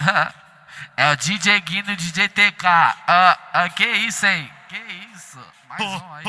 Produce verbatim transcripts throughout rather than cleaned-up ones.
É o D J Guino, D J T K. Ah, ah, que isso, hein? Que isso? Mais um aí.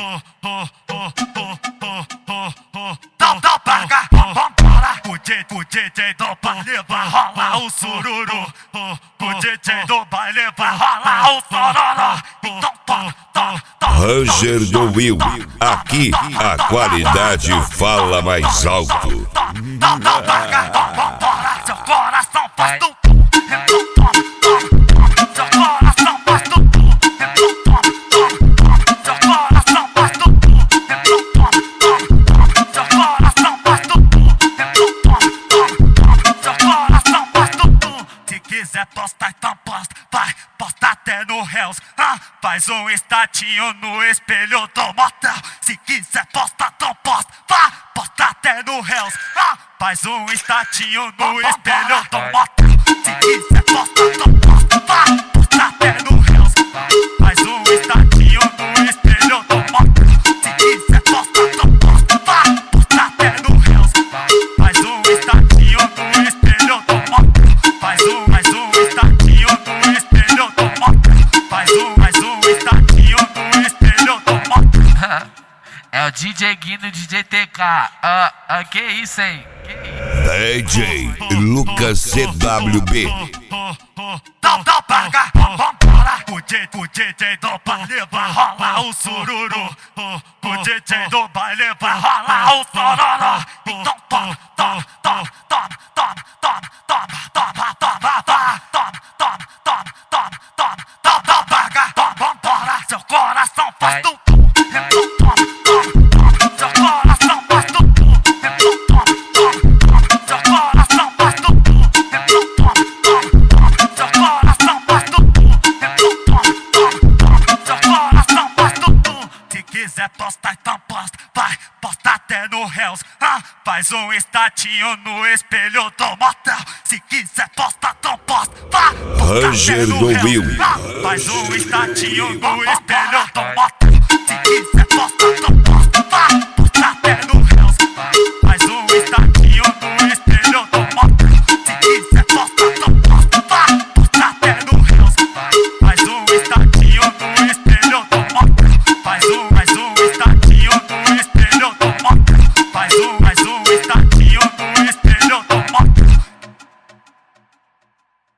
Não, não paga, vambora. O D J do baile vai rolar o sururu. O D J do baile vai rolar o sororó. Então toca, toca, toca. Ranger do Will, aqui a qualidade fala mais alto. Não, não paga, vambora. Seu coração faz tum tum. Então toma, toma, toma. Seu coração faz tum tum. Então toma, toma, toma. Seu coração faz tum tum. Então toma, toma, toma. Seu coração faz tum tum. Então toma, toma, toma. Seu coração faz tum tum. Se quiser postar, então posta. Vai, posta até no Hells. Ah, faz um estatinho no espelho do motel. Se quiser postar, então posta. Vai, posta até no Hells. Ah, faz um estatinho no espelho do motel. Se quiser posta, então posta. Vai, posta até no Hells. Faz um estatinho no espelho do motel. Se quiser posta, então posta. Vai, posta até no Hells. Faz um estatinho no espelho do motel. Faz um, mais um estatinho no espelho do motel. Faz um, mais um estatinho no espelho do motel. É o D J Guino, D J T K. Ah, ah, que isso, hein? Que isso? D J Lucas C W B. Não, não paga, vambora. O D J do baile vai rolar o sururu. O D J do baile vai rolar o sororó. Então toma, toma, toma, toma, toma, toma, toma, toma, toma, toma, toma, toma, toma, toma, toma, toma, não paga, vambora. Seu coração faz tum tum. Então toma, toma, toma. Seu coração faz tum tum. Então toma, toma, toma. Seu coração faz tum tum. Então toma, toma, toma. Seu coração faz tum tum. Então toma, toma, toma. Seu coração faz tum tum. Se quiser postar, então posta. Vai, posta até no Hells. Ah, faz um estatinho no espelho do motel. Se quiser posta, então posta. Vai, posta Ranger até no do Hells. Will. Ah, faz um estatinho no espelho do motel. Se quiser posta, então